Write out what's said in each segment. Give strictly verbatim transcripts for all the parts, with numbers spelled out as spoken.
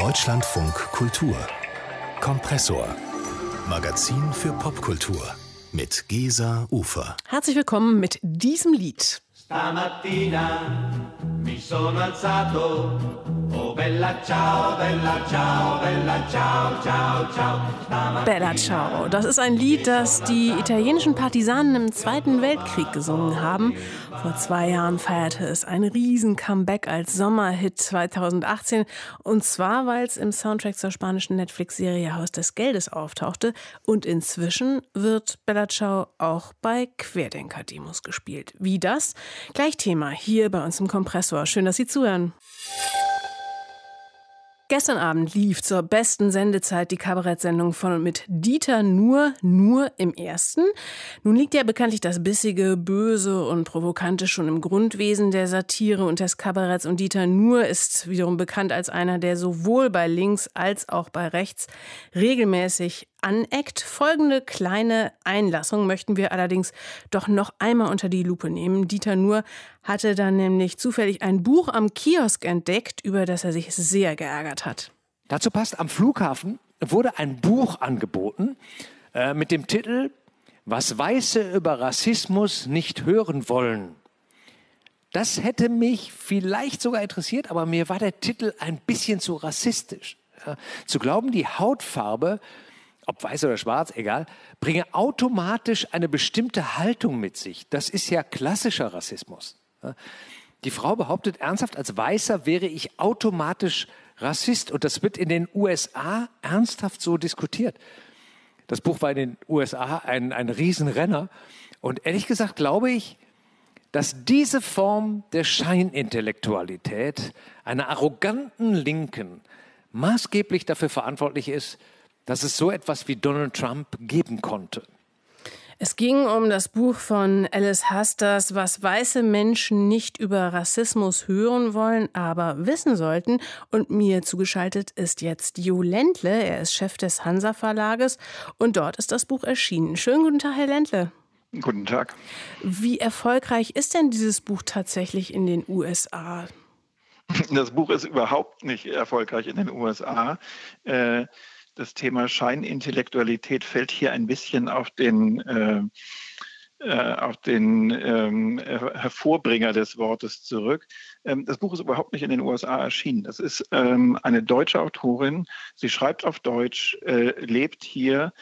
Deutschlandfunk Kultur. Kompressor. Magazin für Popkultur. Mit Gesa Ufer. Herzlich willkommen mit diesem Lied. Stamattina mi sono alzato. Oh bella ciao, bella ciao, bella ciao, ciao, ciao. Bella Ciao. Das ist ein Lied, das die italienischen Partisanen im Zweiten Weltkrieg gesungen haben. Vor zwei Jahren feierte es ein Riesen-Comeback als Sommerhit zweitausendachtzehn. Und zwar, weil es im Soundtrack zur spanischen Netflix-Serie Haus des Geldes auftauchte. Und inzwischen wird Bella Ciao auch bei Querdenker-Demos gespielt. Wie das? Gleich Thema hier bei uns im Kompressor. Schön, dass Sie zuhören. Gestern Abend lief zur besten Sendezeit die Kabarettsendung von und mit Dieter Nuhr, Nur im Ersten. Nun liegt ja bekanntlich das Bissige, Böse und Provokante schon im Grundwesen der Satire und des Kabaretts. Und Dieter Nuhr ist wiederum bekannt als einer, der sowohl bei links als auch bei rechts regelmäßig aneckt. Folgende kleine Einlassung möchten wir allerdings doch noch einmal unter die Lupe nehmen. Dieter Nuhr hatte dann nämlich zufällig ein Buch am Kiosk entdeckt, über das er sich sehr geärgert hat. Dazu passt, am Flughafen wurde ein Buch angeboten äh, mit dem Titel »Was Weiße über Rassismus nicht hören wollen«. Das hätte mich vielleicht sogar interessiert, aber mir war der Titel ein bisschen zu rassistisch. Ja, zu glauben, die Hautfarbe, ob weiß oder schwarz, egal, bringe automatisch eine bestimmte Haltung mit sich. Das ist ja klassischer Rassismus. Die Frau behauptet ernsthaft, als Weißer wäre ich automatisch Rassist. Und das wird in den U S A ernsthaft so diskutiert. Das Buch war in den U S A ein, ein Riesenrenner. Und ehrlich gesagt glaube ich, dass diese Form der Scheinintellektualität einer arroganten Linken maßgeblich dafür verantwortlich ist, dass es so etwas wie Donald Trump geben konnte. Es ging um das Buch von Alice Hasters, was weiße Menschen nicht über Rassismus hören wollen, aber wissen sollten. Und mir zugeschaltet ist jetzt Jo Ländle. Er ist Chef des Hansa Verlages und dort ist das Buch erschienen. Schönen guten Tag, Herr Ländle. Guten Tag. Wie erfolgreich ist denn dieses Buch tatsächlich in den U S A? Das Buch ist überhaupt nicht erfolgreich in den U S A. Äh, Das Thema Scheinintellektualität fällt hier ein bisschen auf den, äh, äh, auf den ähm, Hervorbringer des Wortes zurück. Ähm, das Buch ist überhaupt nicht in den U S A erschienen. Das ist ähm, eine deutsche Autorin. Sie schreibt auf Deutsch, äh, lebt hier,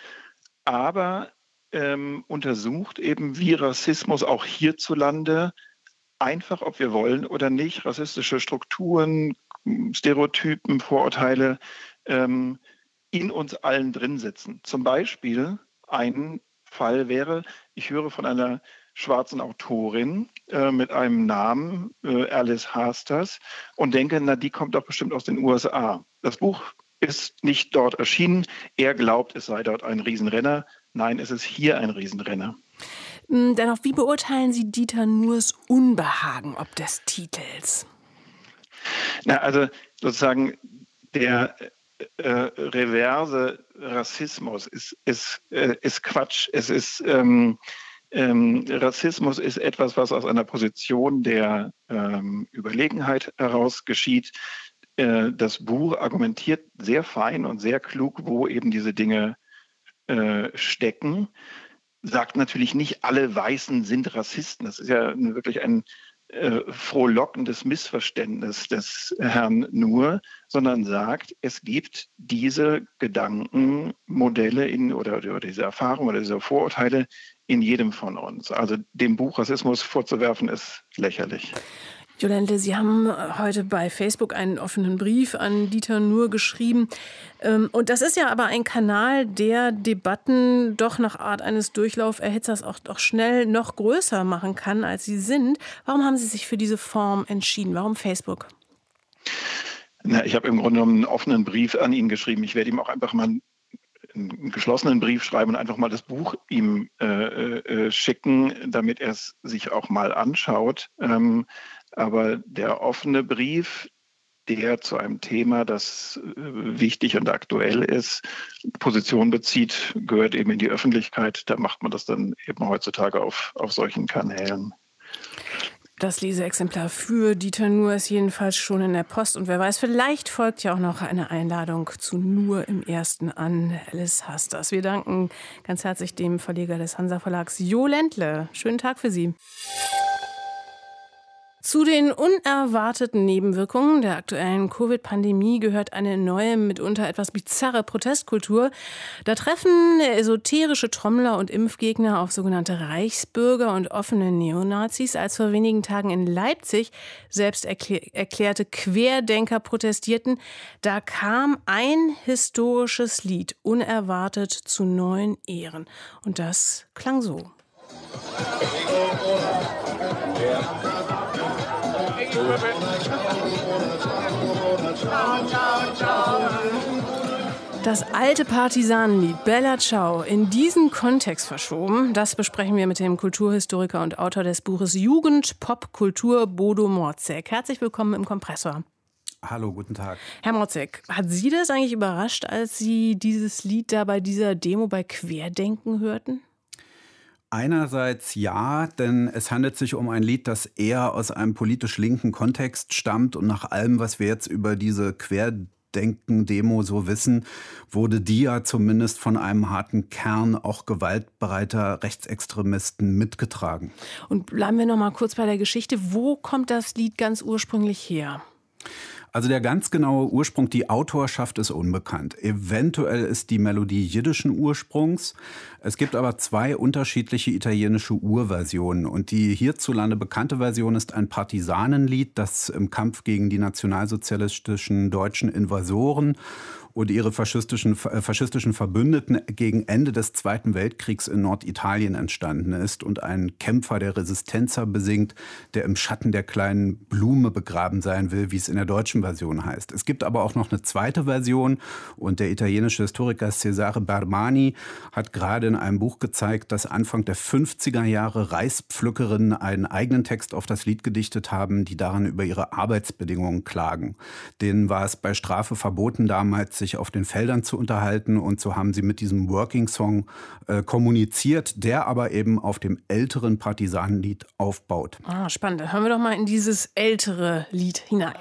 aber ähm, untersucht eben, wie Rassismus auch hierzulande einfach, ob wir wollen oder nicht, rassistische Strukturen, Stereotypen, Vorurteile, ähm, in uns allen drin sitzen. Zum Beispiel ein Fall wäre, ich höre von einer schwarzen Autorin äh, mit einem Namen, äh, Alice Hasters, und denke, na, die kommt doch bestimmt aus den U S A. Das Buch ist nicht dort erschienen. Er glaubt, es sei dort ein Riesenrenner. Nein, es ist hier ein Riesenrenner. Dennoch, wie beurteilen Sie Dieter Nuhrs Unbehagen ob des Titels? Na, also sozusagen der Äh, reverse Rassismus ist, ist, äh, ist Quatsch. Es ist, ähm, ähm, Rassismus ist etwas, was aus einer Position der ähm, Überlegenheit heraus geschieht. Äh, das Buch argumentiert sehr fein und sehr klug, wo eben diese Dinge äh, stecken. Sagt natürlich nicht, alle Weißen sind Rassisten. Das ist ja wirklich ein Äh, frohlockendes Missverständnis des Herrn Nuhr, sondern sagt, es gibt diese Gedankenmodelle in, oder, oder diese Erfahrungen oder diese Vorurteile in jedem von uns. Also dem Buch Rassismus vorzuwerfen, ist lächerlich. Jo Ländle, Sie haben heute bei Facebook einen offenen Brief an Dieter Nuhr geschrieben. Und das ist ja aber ein Kanal, der Debatten doch nach Art eines Durchlauferhitzers auch, auch schnell noch größer machen kann, als sie sind. Warum haben Sie sich für diese Form entschieden? Warum Facebook? Na, ich habe im Grunde genommen einen offenen Brief an ihn geschrieben. Ich werde ihm auch einfach mal einen, einen geschlossenen Brief schreiben und einfach mal das Buch ihm äh, äh, schicken, damit er es sich auch mal anschaut. Ähm, Aber der offene Brief, der zu einem Thema, das wichtig und aktuell ist, Position bezieht, gehört eben in die Öffentlichkeit. Da macht man das dann eben heutzutage auf, auf solchen Kanälen. Das Leseexemplar für Dieter Nuhr ist jedenfalls schon in der Post. Und wer weiß, vielleicht folgt ja auch noch eine Einladung zu Nuhr im Ersten an Alice Hasters. Wir danken ganz herzlich dem Verleger des Hansa Verlags, Jo Ländle. Schönen Tag für Sie. Zu den unerwarteten Nebenwirkungen der aktuellen Covid-Pandemie gehört eine neue, mitunter etwas bizarre Protestkultur. Da treffen esoterische Trommler und Impfgegner auf sogenannte Reichsbürger und offene Neonazis, als vor wenigen Tagen in Leipzig selbst erklär- erklärte Querdenker protestierten. Da kam ein historisches Lied unerwartet zu neuen Ehren. Und das klang so. Das alte Partisanenlied Bella Ciao in diesen Kontext verschoben, das besprechen wir mit dem Kulturhistoriker und Autor des Buches Jugend, Pop, Kultur, Bodo Morzek. Herzlich willkommen im Kompressor. Hallo, guten Tag. Herr Morzek, hat Sie das eigentlich überrascht, als Sie dieses Lied da bei dieser Demo bei Querdenken hörten? Einerseits ja, denn es handelt sich um ein Lied, das eher aus einem politisch linken Kontext stammt. Und nach allem, was wir jetzt über diese Querdenken-Demo so wissen, wurde die ja zumindest von einem harten Kern auch gewaltbereiter Rechtsextremisten mitgetragen. Und bleiben wir noch mal kurz bei der Geschichte. Wo kommt das Lied ganz ursprünglich her? Also der ganz genaue Ursprung, die Autorschaft ist unbekannt. Eventuell ist die Melodie jiddischen Ursprungs. Es gibt aber zwei unterschiedliche italienische Urversionen. Und die hierzulande bekannte Version ist ein Partisanenlied, das im Kampf gegen die nationalsozialistischen deutschen Invasoren und ihre faschistischen, faschistischen Verbündeten gegen Ende des Zweiten Weltkriegs in Norditalien entstanden ist und ein Kämpfer der Resistenza besingt, der im Schatten der kleinen Blume begraben sein will, wie es in der deutschen Version heißt. Es gibt aber auch noch eine zweite Version und der italienische Historiker Cesare Barmani hat gerade in einem Buch gezeigt, dass Anfang der fünfziger Jahre Reispflückerinnen einen eigenen Text auf das Lied gedichtet haben, die daran über ihre Arbeitsbedingungen klagen. Denen war es bei Strafe verboten, damals sich auf den Feldern zu unterhalten, und so haben sie mit diesem Working Song äh, kommuniziert, der aber eben auf dem älteren Partisanenlied aufbaut. Ah, spannend. Hören wir doch mal in dieses ältere Lied hinein.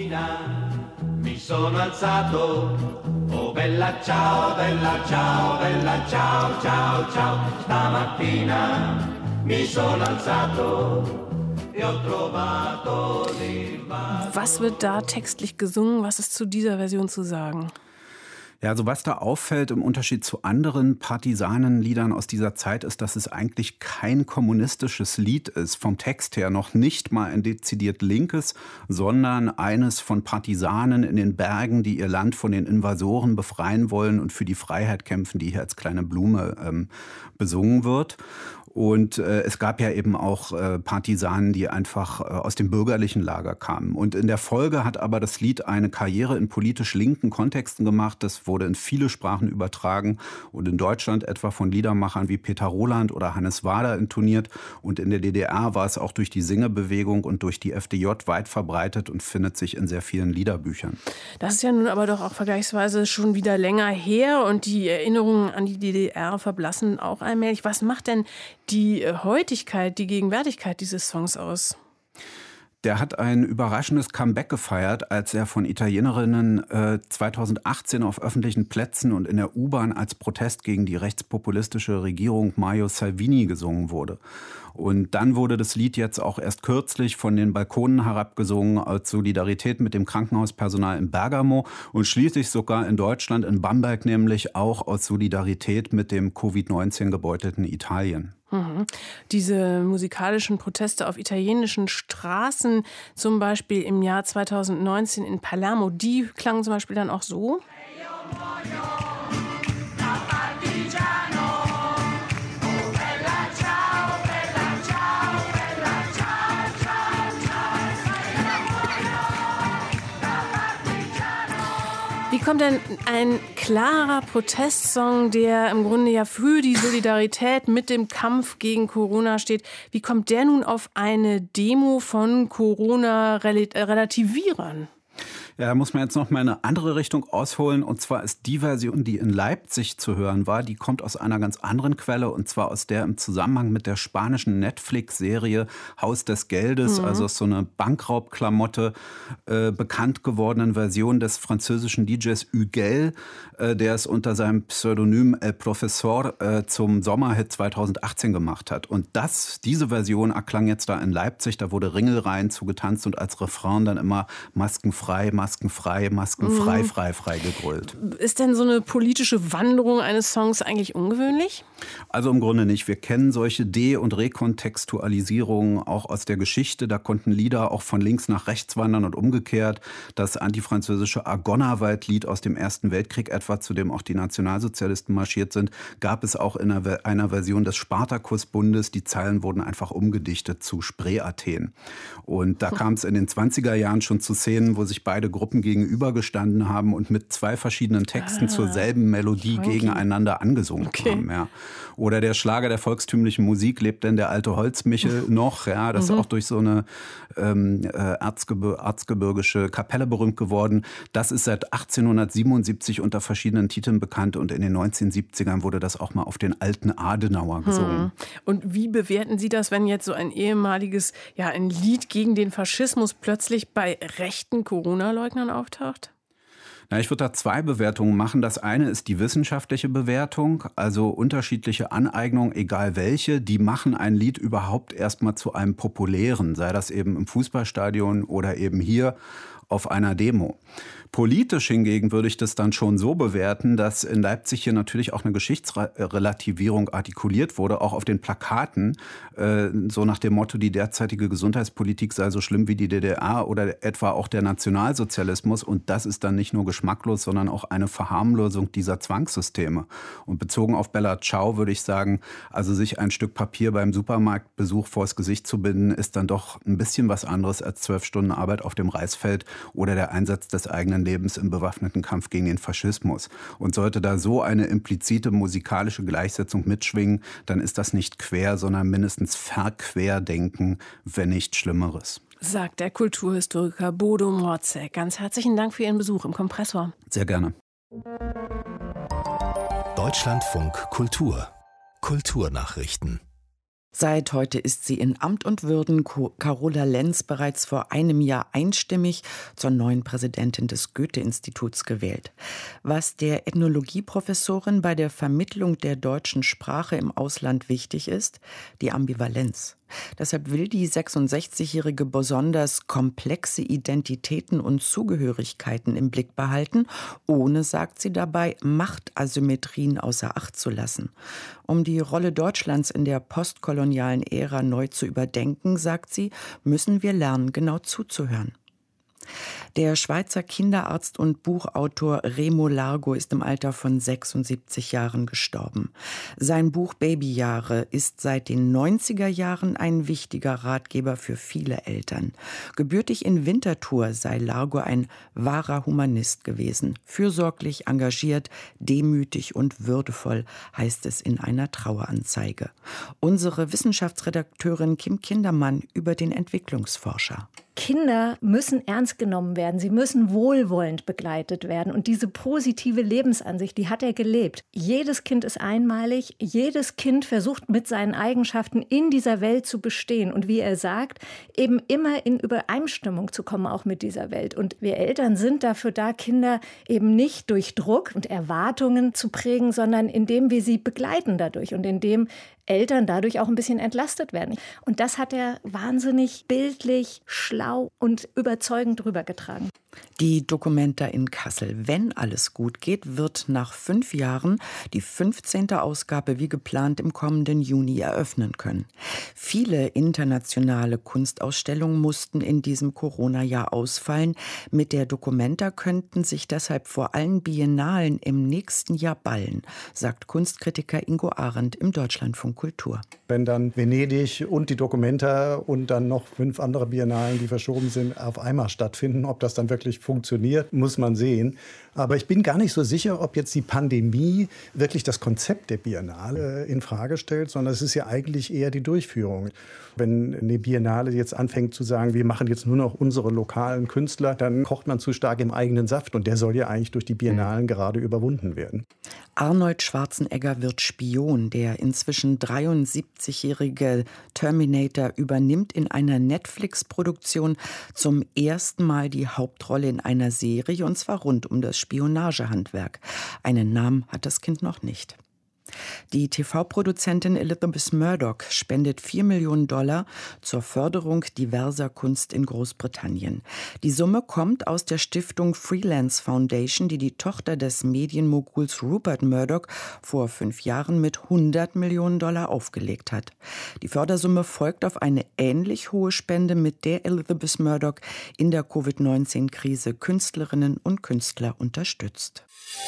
Mi sono alzato, oh bella ciao, bella ciao, bella ciao, ciao, ciao. Stamattina mi sono alzato e ho trovato l'invasione. Was wird da textlich gesungen? Was ist zu dieser Version zu sagen? Ja, also was da auffällt im Unterschied zu anderen Partisanenliedern aus dieser Zeit ist, dass es eigentlich kein kommunistisches Lied ist, vom Text her noch nicht mal ein dezidiert linkes, sondern eines von Partisanen in den Bergen, die ihr Land von den Invasoren befreien wollen und für die Freiheit kämpfen, die hier als kleine Blume ähm, besungen wird. Und äh, es gab ja eben auch äh, Partisanen, die einfach äh, aus dem bürgerlichen Lager kamen. Und in der Folge hat aber das Lied eine Karriere in politisch linken Kontexten gemacht. Das wurde in viele Sprachen übertragen und in Deutschland etwa von Liedermachern wie Peter Roland oder Hannes Wader intoniert. Und in der D D R war es auch durch die Singebewegung und durch die F D J weit verbreitet und findet sich in sehr vielen Liederbüchern. Das ist ja nun aber doch auch vergleichsweise schon wieder länger her und die Erinnerungen an die D D R verblassen auch allmählich. Was macht denn die Heutigkeit, die Gegenwärtigkeit dieses Songs aus? Der hat ein überraschendes Comeback gefeiert, als er von Italienerinnen äh, zweitausendachtzehn auf öffentlichen Plätzen und in der U-Bahn als Protest gegen die rechtspopulistische Regierung Mario Salvini gesungen wurde. Und dann wurde das Lied jetzt auch erst kürzlich von den Balkonen herabgesungen als Solidarität mit dem Krankenhauspersonal in Bergamo und schließlich sogar in Deutschland, in Bamberg nämlich, auch aus Solidarität mit dem Covid neunzehn gebeutelten Italien. Mhm. Diese musikalischen Proteste auf italienischen Straßen, zum Beispiel im Jahr zweitausendneunzehn in Palermo, die klangen zum Beispiel dann auch so. Wie kommt denn ein klarer Protestsong, der im Grunde ja für die Solidarität mit dem Kampf gegen Corona steht, wie kommt der nun auf eine Demo von Corona-Relativierern? Ja, da muss man jetzt noch mal in eine andere Richtung ausholen. Und zwar ist die Version, die in Leipzig zu hören war, die kommt aus einer ganz anderen Quelle. Und zwar aus der im Zusammenhang mit der spanischen Netflix-Serie Haus des Geldes, mhm. also so eine Bankraubklamotte, äh, bekannt gewordenen Version des französischen D Js Huguel, äh, der es unter seinem Pseudonym El Professor äh, zum Sommerhit zweitausendachtzehn gemacht hat. Und das, diese Version erklang jetzt da in Leipzig. Da wurde Ringelreihen zugetanzt und als Refrain dann immer maskenfrei, maskenfrei, maskenfrei, frei, frei gegrölt. Ist denn so eine politische Wanderung eines Songs eigentlich ungewöhnlich? Also im Grunde nicht. Wir kennen solche De- und Rekontextualisierungen auch aus der Geschichte. Da konnten Lieder auch von links nach rechts wandern und umgekehrt. Das antifranzösische Argonnerwald-Lied aus dem Ersten Weltkrieg etwa, zu dem auch die Nationalsozialisten marschiert sind, gab es auch in einer, einer Version des Spartakusbundes. Die Zeilen wurden einfach umgedichtet zu Spree-Athen. Und da kam es in den zwanziger Jahren schon zu Szenen, wo sich beide Gruppen gegenübergestanden haben und mit zwei verschiedenen Texten ah, zur selben Melodie funky. gegeneinander angesungen okay. haben. Ja. Oder der Schlager der volkstümlichen Musik, lebt denn der alte Holzmichel noch? Ja, das mhm. ist auch durch so eine ähm, erzgebir- erzgebirgische Kapelle berühmt geworden. Das ist seit achtzehnhundertsiebenundsiebzig unter verschiedenen Titeln bekannt und in den neunzehnhundertsiebzigern wurde das auch mal auf den alten Adenauer gesungen. Mhm. Und wie bewerten Sie das, wenn jetzt so ein ehemaliges, ja, ein Lied gegen den Faschismus plötzlich bei rechten Corona-Leugnern auftaucht? Na, ich würde da zwei Bewertungen machen. Das eine ist die wissenschaftliche Bewertung, also unterschiedliche Aneignungen, egal welche, die machen ein Lied überhaupt erstmal zu einem populären, sei das eben im Fußballstadion oder eben hier auf einer Demo. Politisch hingegen würde ich das dann schon so bewerten, dass in Leipzig hier natürlich auch eine Geschichtsrelativierung artikuliert wurde, auch auf den Plakaten, äh, so nach dem Motto, die derzeitige Gesundheitspolitik sei so schlimm wie die D D R oder etwa auch der Nationalsozialismus. Und das ist dann nicht nur geschmacklos, sondern auch eine Verharmlosung dieser Zwangssysteme. Und bezogen auf Bella Ciao würde ich sagen, also sich ein Stück Papier beim Supermarktbesuch vors Gesicht zu binden, ist dann doch ein bisschen was anderes als zwölf Stunden Arbeit auf dem Reisfeld oder der Einsatz des eigenen Lebens im bewaffneten Kampf gegen den Faschismus. Und sollte da so eine implizite musikalische Gleichsetzung mitschwingen, dann ist das nicht quer, sondern mindestens verquerdenken, wenn nicht Schlimmeres. Sagt der Kulturhistoriker Bodo Morzek. Ganz herzlichen Dank für Ihren Besuch im Kompressor. Sehr gerne. Deutschlandfunk Kultur. Kulturnachrichten. Seit heute ist sie in Amt und Würden. Carola Lenz bereits vor einem Jahr einstimmig zur neuen Präsidentin des Goethe-Instituts gewählt. Was der Ethnologieprofessorin bei der Vermittlung der deutschen Sprache im Ausland wichtig ist, die Ambivalenz. Deshalb will die sechsundsechzigjährige besonders komplexe Identitäten und Zugehörigkeiten im Blick behalten, ohne, sagt sie dabei, Machtasymmetrien außer Acht zu lassen. Um die Rolle Deutschlands in der postkolonialen Ära neu zu überdenken, sagt sie, müssen wir lernen, genau zuzuhören. Der Schweizer Kinderarzt und Buchautor Remo Largo ist im Alter von sechsundsiebzig Jahren gestorben. Sein Buch Babyjahre ist seit den neunziger Jahren ein wichtiger Ratgeber für viele Eltern. Gebürtig in Winterthur sei Largo ein wahrer Humanist gewesen. Fürsorglich, engagiert, demütig und würdevoll, heißt es in einer Traueranzeige. Unsere Wissenschaftsredakteurin Kim Kindermann über den Entwicklungsforscher. Kinder müssen ernst genommen werden, sie müssen wohlwollend begleitet werden. Und diese positive Lebensansicht, die hat er gelebt. Jedes Kind ist einmalig, jedes Kind versucht mit seinen Eigenschaften in dieser Welt zu bestehen. Und wie er sagt, eben immer in Übereinstimmung zu kommen, auch mit dieser Welt. Und wir Eltern sind dafür da, Kinder eben nicht durch Druck und Erwartungen zu prägen, sondern indem wir sie begleiten dadurch und indem Eltern dadurch auch ein bisschen entlastet werden. Und das hat er wahnsinnig bildlich, schlau und überzeugend rübergetragen. Die Documenta in Kassel. Wenn alles gut geht, wird nach fünf Jahren die fünfzehnte Ausgabe wie geplant im kommenden Juni eröffnen können. Viele internationale Kunstausstellungen mussten in diesem Corona-Jahr ausfallen. Mit der Documenta könnten sich deshalb vor allen Biennalen im nächsten Jahr ballen, sagt Kunstkritiker Ingo Arendt im Deutschlandfunk Kultur. Wenn dann Venedig und die Documenta und dann noch fünf andere Biennalen, die verschoben sind, auf einmal stattfinden, ob das dann wirklich wirklich funktioniert, muss man sehen. Aber ich bin gar nicht so sicher, ob jetzt die Pandemie wirklich das Konzept der Biennale in Frage stellt, sondern es ist ja eigentlich eher die Durchführung. Wenn eine Biennale jetzt anfängt zu sagen, wir machen jetzt nur noch unsere lokalen Künstler, dann kocht man zu stark im eigenen Saft. Und der soll ja eigentlich durch die Biennalen gerade überwunden werden. Arnold Schwarzenegger wird Spion. Der inzwischen dreiundsiebzigjährige Terminator übernimmt in einer Netflix-Produktion zum ersten Mal die Hauptrolle in einer Serie, und zwar rund um das Spionagehandwerk. Einen Namen hat das Kind noch nicht. Die T V-Produzentin Elizabeth Murdoch spendet vier Millionen Dollar zur Förderung diverser Kunst in Großbritannien. Die Summe kommt aus der Stiftung Freelance Foundation, die die Tochter des Medienmoguls Rupert Murdoch vor fünf Jahren mit hundert Millionen Dollar aufgelegt hat. Die Fördersumme folgt auf eine ähnlich hohe Spende, mit der Elizabeth Murdoch in der Covid neunzehn Krise Künstlerinnen und Künstler unterstützt.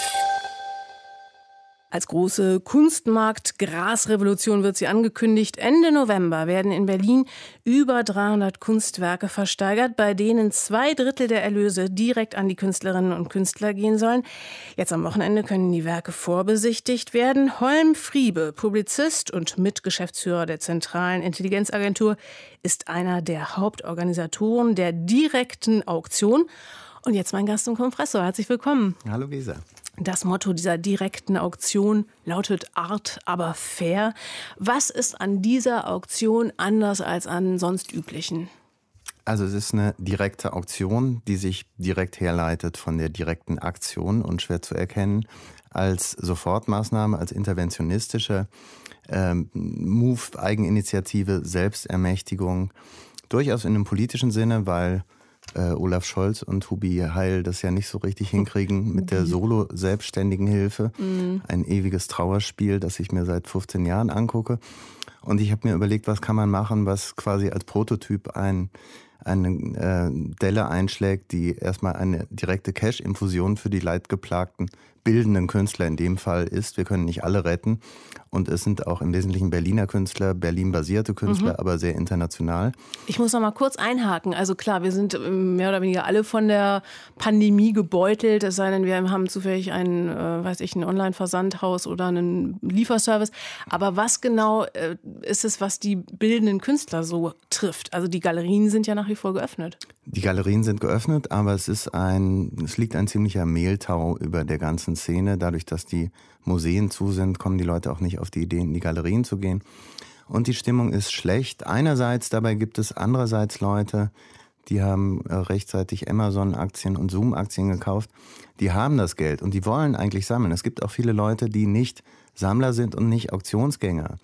Als große Kunstmarkt-Grasrevolution wird sie angekündigt. Ende November werden in Berlin über dreihundert Kunstwerke versteigert, bei denen zwei Drittel der Erlöse direkt an die Künstlerinnen und Künstler gehen sollen. Jetzt am Wochenende können die Werke vorbesichtigt werden. Holm Friebe, Publizist und Mitgeschäftsführer der Zentralen Intelligenzagentur, ist einer der Hauptorganisatoren der direkten Auktion. Und jetzt mein Gast im Kompressor. Herzlich willkommen. Hallo Gesa. Das Motto dieser direkten Auktion lautet Art, aber fair. Was ist an dieser Auktion anders als an sonst üblichen? Also es ist eine direkte Auktion, die sich direkt herleitet von der direkten Aktion und schwer zu erkennen als Sofortmaßnahme, als interventionistische ähm, Move, Eigeninitiative, Selbstermächtigung. Durchaus in einem politischen Sinne, weil Äh, Olaf Scholz und Hubi Heil das ja nicht so richtig hinkriegen mit der Solo-Selbstständigen-Hilfe. Mhm. Ein ewiges Trauerspiel, das ich mir seit fünfzehn Jahren angucke. Und ich habe mir überlegt, was kann man machen, was quasi als Prototyp ein, eine äh, Delle einschlägt, die erstmal eine direkte Cash-Infusion für die leidgeplagten bildenden Künstler in dem Fall ist. Wir können nicht alle retten. Und es sind auch im Wesentlichen Berliner Künstler, Berlin-basierte Künstler, mhm. aber sehr international. Ich muss noch mal kurz einhaken. Also klar, wir sind mehr oder weniger alle von der Pandemie gebeutelt. Es sei denn, wir haben zufällig ein, äh, weiß ich, ein Online-Versandhaus oder einen Lieferservice. Aber was genau äh, ist es, was die bildenden Künstler so trifft? Also die Galerien sind ja nach wie vor geöffnet. Die Galerien sind geöffnet, aber es ist ein, es liegt ein ziemlicher Mehltau über der ganzen Szene. Dadurch, dass die Museen zu sind, kommen die Leute auch nicht auf die Idee, in die Galerien zu gehen. Und die Stimmung ist schlecht. Einerseits, dabei gibt es andererseits Leute, die haben rechtzeitig Amazon-Aktien und Zoom-Aktien gekauft. Die haben das Geld und die wollen eigentlich sammeln. Es gibt auch viele Leute, die nicht Sammler sind und nicht Auktionsgänger.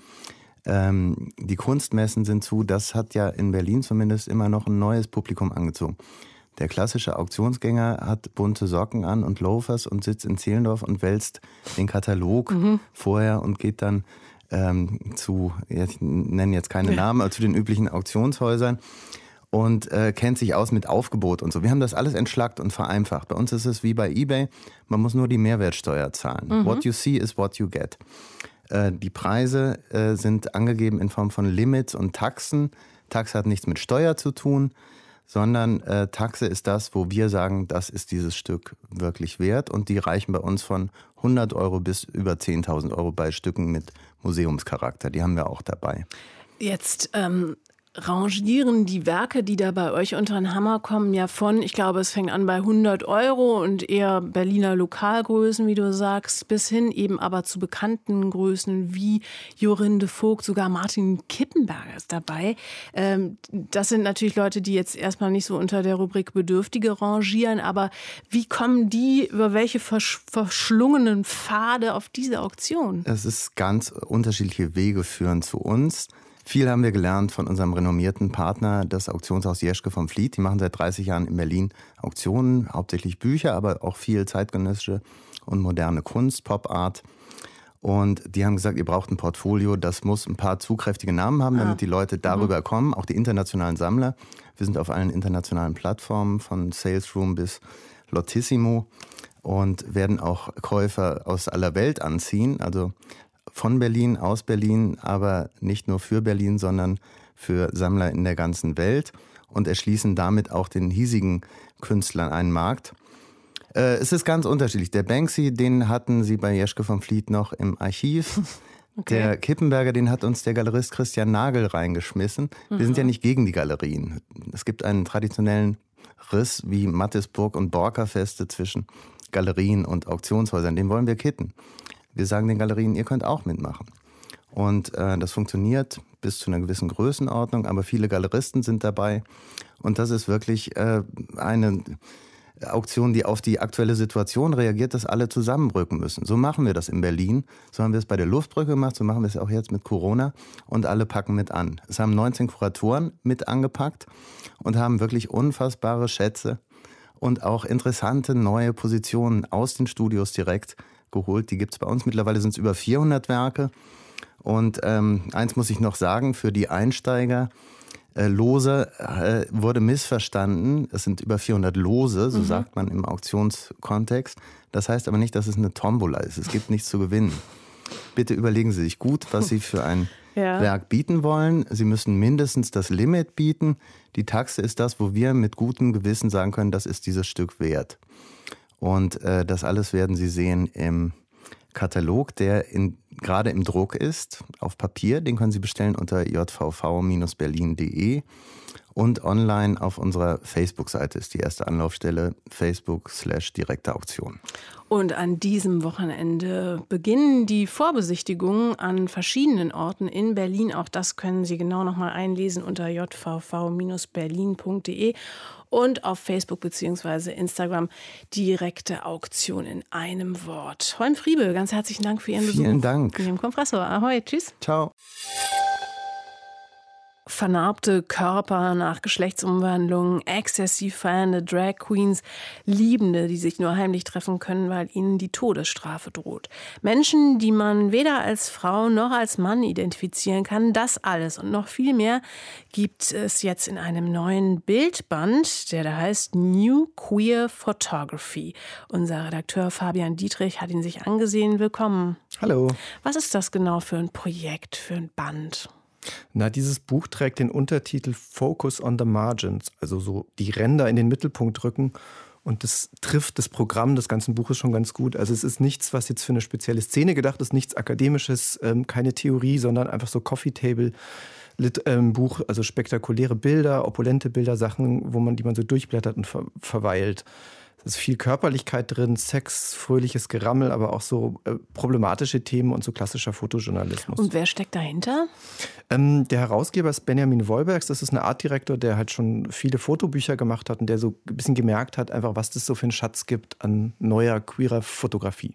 Ähm, die Kunstmessen sind zu. Das hat ja in Berlin zumindest immer noch ein neues Publikum angezogen. Der klassische Auktionsgänger hat bunte Socken an und Loafers und sitzt in Zehlendorf und wälzt den Katalog mhm. vorher und geht dann ähm, zu, ich nenne jetzt keine Namen, aber zu den üblichen Auktionshäusern und äh, kennt sich aus mit Aufgebot und so. Wir haben das alles entschlackt und vereinfacht. Bei uns ist es wie bei eBay, man muss nur die Mehrwertsteuer zahlen. Mhm. What you see is what you get. Äh, die Preise äh, sind angegeben in Form von Limits und Taxen. Taxe hat nichts mit Steuer zu tun, sondern äh, Taxe ist das, wo wir sagen, das ist dieses Stück wirklich wert. Und die reichen bei uns von hundert Euro bis über zehntausend Euro bei Stücken mit Museumscharakter. Die haben wir auch dabei. Jetzt ähm, rangieren die Werke, die da bei euch unter den Hammer kommen, ja von, ich glaube, es fängt an bei hundert Euro und eher Berliner Lokalgrößen, wie du sagst, bis hin eben aber zu bekannten Größen wie Jorinde Vogt, sogar Martin Kippenberger ist dabei. Ähm, das sind natürlich Leute, die jetzt erstmal nicht so unter der Rubrik Bedürftige rangieren, aber wie kommen die über welche versch- verschlungenen Pfade auf diese Auktion? Es ist ganz unterschiedliche Wege führen zu uns. Viel haben wir gelernt von unserem renommierten Partner, das Auktionshaus Jeschke vom Fleet. Die machen seit dreißig Jahren in Berlin Auktionen, hauptsächlich Bücher, aber auch viel zeitgenössische und moderne Kunst, Pop-Art. Und die haben gesagt, ihr braucht ein Portfolio, das muss ein paar zugkräftige Namen haben, damit ah. die Leute darüber mhm. kommen, auch die internationalen Sammler. Wir sind auf allen internationalen Plattformen, von Salesroom bis Lottissimo, und werden auch Käufer aus aller Welt anziehen, also von Berlin, aus Berlin, aber nicht nur für Berlin, sondern für Sammler in der ganzen Welt. und erschließen damit auch den hiesigen Künstlern einen Markt. Äh, es ist ganz unterschiedlich. Der Banksy, den hatten Sie bei Jeschke von Fleet noch im Archiv. Okay. Der Kippenberger, den hat uns der Galerist Christian Nagel reingeschmissen. Wir mhm. sind ja nicht gegen die Galerien. Es gibt einen traditionellen Riss wie Mattisburg und Borka-Feste zwischen Galerien und Auktionshäusern. Den wollen wir kitten. Wir sagen den Galerien, ihr könnt auch mitmachen. Und äh, das funktioniert bis zu einer gewissen Größenordnung, aber viele Galeristen sind dabei. Und das ist wirklich äh, eine Auktion, die auf die aktuelle Situation reagiert, dass alle zusammenrücken müssen. So machen wir das in Berlin. So haben wir es bei der Luftbrücke gemacht, so machen wir es auch jetzt mit Corona. Und alle packen mit an. Es haben neunzehn Kuratoren mit angepackt und haben wirklich unfassbare Schätze und auch interessante neue Positionen aus den Studios direkt geholt. Die gibt es bei uns. Mittlerweile sind es über vierhundert Werke. Und ähm, eins muss ich noch sagen, für die Einsteiger, äh, Lose äh, wurde missverstanden. Es sind über vierhundert Lose, so mhm. sagt man im Auktionskontext. Das heißt aber nicht, dass es eine Tombola ist. Es gibt nichts zu gewinnen. Bitte überlegen Sie sich gut, was Sie für ein ja. Werk bieten wollen. Sie müssen mindestens das Limit bieten. Die Taxe ist das, wo wir mit gutem Gewissen sagen können, das ist dieses Stück wert. Und äh, das alles werden Sie sehen im Katalog, der in, gerade im Druck ist, auf Papier. Den können Sie bestellen unter j v v Bindestrich berlin punkt d e und online auf unserer Facebook-Seite ist die erste Anlaufstelle, Facebook slash direkte Auktion. Und an diesem Wochenende beginnen die Vorbesichtigungen an verschiedenen Orten in Berlin. Auch das können Sie genau noch mal einlesen unter j v v Bindestrich berlin punkt d e und auf Facebook bzw. Instagram direkte Auktion in einem Wort. Holm Friebel, ganz herzlichen Dank für Ihren Besuch. Vielen Dank. In dem Kompressor. Ahoi, tschüss. Ciao. Vernarbte Körper nach Geschlechtsumwandlungen, exzessiv feiernde Drag Queens, Liebende, die sich nur heimlich treffen können, weil ihnen die Todesstrafe droht. Menschen, die man weder als Frau noch als Mann identifizieren kann, das alles und noch viel mehr gibt es jetzt in einem neuen Bildband, der da heißt New Queer Photography. Unser Redakteur Fabian Dietrich hat ihn sich angesehen. Willkommen. Hallo. Was ist das genau für ein Projekt, für ein Band? Na, dieses Buch trägt den Untertitel Focus on the Margins, also so die Ränder in den Mittelpunkt rücken. Und das trifft das Programm des ganzen Buches schon ganz gut. Also es ist nichts, was jetzt für eine spezielle Szene gedacht ist, nichts Akademisches, ähm, keine Theorie, sondern einfach so Coffee Table Lit, ähm, Buch, also spektakuläre Bilder, opulente Bilder, Sachen, wo man, die man so durchblättert und ver- verweilt. Es ist viel Körperlichkeit drin, Sex, fröhliches Gerammel, aber auch so äh, problematische Themen und so klassischer Fotojournalismus. Und wer steckt dahinter? Ähm, der Herausgeber ist Benjamin Wolbergs. Das ist ein Artdirektor, der halt schon viele Fotobücher gemacht hat und der so ein bisschen gemerkt hat, einfach was das so für einen Schatz gibt an neuer, queerer Fotografie.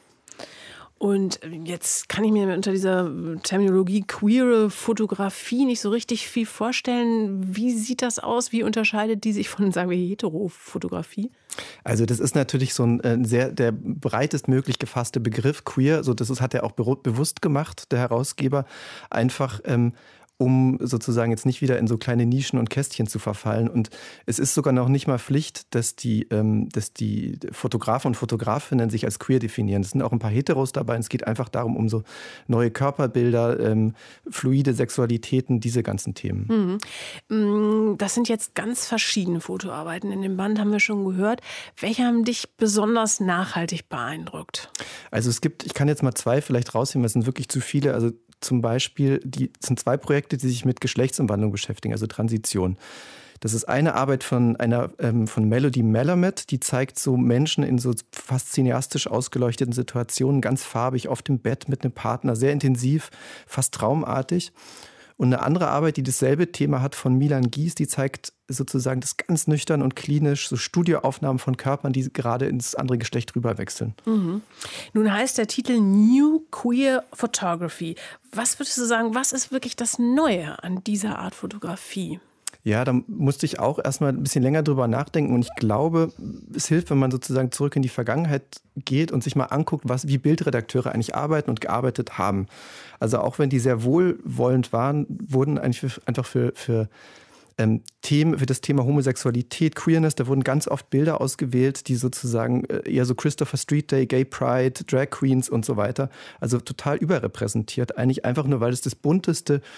Und jetzt kann ich mir unter dieser Terminologie queere Fotografie nicht so richtig viel vorstellen. Wie sieht das aus? Wie unterscheidet die sich von, sagen wir, Heterofotografie? Also das ist natürlich so ein, ein sehr der breitest möglich gefasste Begriff queer. So, das ist, hat er auch be- bewusst gemacht, der Herausgeber. Einfach ähm, um sozusagen jetzt nicht wieder in so kleine Nischen und Kästchen zu verfallen. Und es ist sogar noch nicht mal Pflicht, dass die, ähm, dass die Fotografen und Fotografinnen sich als queer definieren. Es sind auch ein paar Heteros dabei. Es geht einfach darum, um so neue Körperbilder, ähm, fluide Sexualitäten, diese ganzen Themen. Mhm. Das sind jetzt ganz verschiedene Fotoarbeiten. In dem Band haben wir schon gehört. Welche haben dich besonders nachhaltig beeindruckt? Also es gibt, ich kann jetzt mal zwei vielleicht rausheben, es sind wirklich zu viele. Also zum Beispiel, die sind zwei Projekte, die sich mit Geschlechtsumwandlung beschäftigen, also Transition. Das ist eine Arbeit von einer ähm, von Melody Melamed, die zeigt so Menschen in so fast cineastisch ausgeleuchteten Situationen, ganz farbig auf dem Bett mit einem Partner, sehr intensiv, fast traumartig. Und eine andere Arbeit, die dasselbe Thema hat, von Milan Gies, die zeigt sozusagen das ganz nüchtern und klinisch, so Studioaufnahmen von Körpern, die gerade ins andere Geschlecht rüberwechseln. Mhm. Nun heißt der Titel New Queer Photography. Was würdest du sagen, was ist wirklich das Neue an dieser Art Fotografie? Ja, da musste ich auch erstmal ein bisschen länger drüber nachdenken und ich glaube, es hilft, wenn man sozusagen zurück in die Vergangenheit geht und sich mal anguckt, was, wie Bildredakteure eigentlich arbeiten und gearbeitet haben. Also auch wenn die sehr wohlwollend waren, wurden eigentlich für, einfach für, für ähm, Themen, für das Thema Homosexualität, Queerness, da wurden ganz oft Bilder ausgewählt, die sozusagen eher so Christopher Street Day, Gay Pride, Drag Queens und so weiter, also total überrepräsentiert, eigentlich einfach nur, weil es das bunteste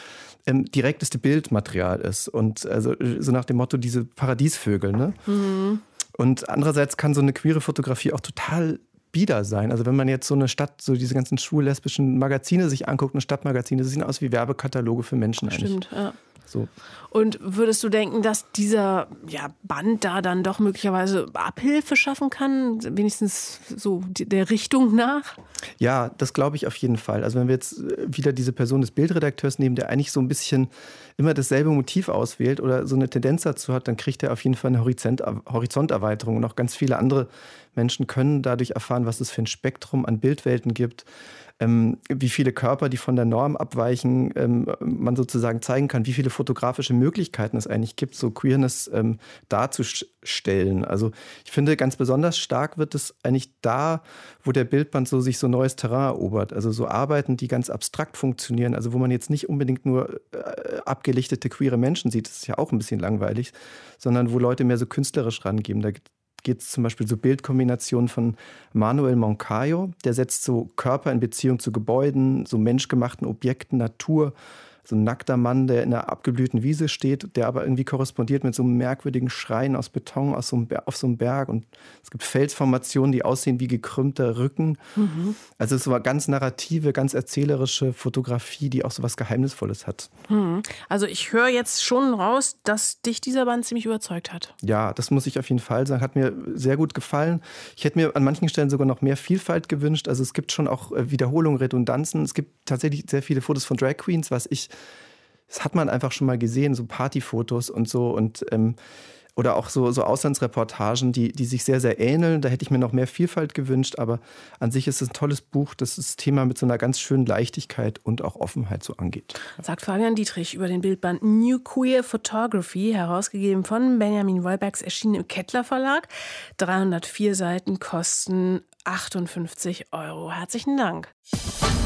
ähm, direkteste Bildmaterial ist. Und also so nach dem Motto, diese Paradiesvögel. Ne? Mhm. Und andererseits kann so eine queere Fotografie auch total bieder sein. Also wenn man jetzt so eine Stadt, so diese ganzen schwul-lesbischen Magazine sich anguckt, eine Stadtmagazine, das sehen aus wie Werbekataloge für Menschen eigentlich. Stimmt, ja. So. Und würdest du denken, dass dieser ja, Band da dann doch möglicherweise Abhilfe schaffen kann? Wenigstens so der Richtung nach? Ja, das glaube ich auf jeden Fall. Also wenn wir jetzt wieder diese Person des Bildredakteurs nehmen, der eigentlich so ein bisschen immer dasselbe Motiv auswählt oder so eine Tendenz dazu hat, dann kriegt er auf jeden Fall eine Horizont, Horizonterweiterung. Und auch ganz viele andere Menschen können dadurch erfahren, was es für ein Spektrum an Bildwelten gibt. Ähm, wie viele Körper, die von der Norm abweichen, ähm, man sozusagen zeigen kann, wie viele fotografische Möglichkeiten es eigentlich gibt, so Queerness ähm, darzustellen. Also ich finde, ganz besonders stark wird es eigentlich da, wo der Bildband so sich so neues Terrain erobert. Also so Arbeiten, die ganz abstrakt funktionieren, also wo man jetzt nicht unbedingt nur äh, abgelichtete queere Menschen sieht, das ist ja auch ein bisschen langweilig, sondern wo Leute mehr so künstlerisch rangeben. Da geht es zum Beispiel so Bildkombinationen von Manuel Moncayo, der setzt so Körper in Beziehung zu Gebäuden, so menschgemachten Objekten, Natur. So ein nackter Mann, der in einer abgeblühten Wiese steht, der aber irgendwie korrespondiert mit so einem merkwürdigen Schrein aus Beton aus so einem Ber- auf so einem Berg. Und es gibt Felsformationen, die aussehen wie gekrümmter Rücken. Mhm. Also es war ganz narrative, ganz erzählerische Fotografie, die auch so was Geheimnisvolles hat. Mhm. Also ich höre jetzt schon raus, dass dich dieser Band ziemlich überzeugt hat. Ja, das muss ich auf jeden Fall sagen. Hat mir sehr gut gefallen. Ich hätte mir an manchen Stellen sogar noch mehr Vielfalt gewünscht. Also es gibt schon auch Wiederholungen, Redundanzen. Es gibt tatsächlich sehr viele Fotos von Drag Queens, was ich Das hat man einfach schon mal gesehen, so Partyfotos und so. Und, ähm, oder auch so, so Auslandsreportagen, die, die sich sehr, sehr ähneln. Da hätte ich mir noch mehr Vielfalt gewünscht. Aber an sich ist es ein tolles Buch, das das Thema mit so einer ganz schönen Leichtigkeit und auch Offenheit so angeht. Sagt Fabian Dietrich über den Bildband New Queer Photography, herausgegeben von Benjamin Wolbergs, erschienen im Kettler Verlag. dreihundertvier Seiten kosten achtundfünfzig Euro. Herzlichen Dank.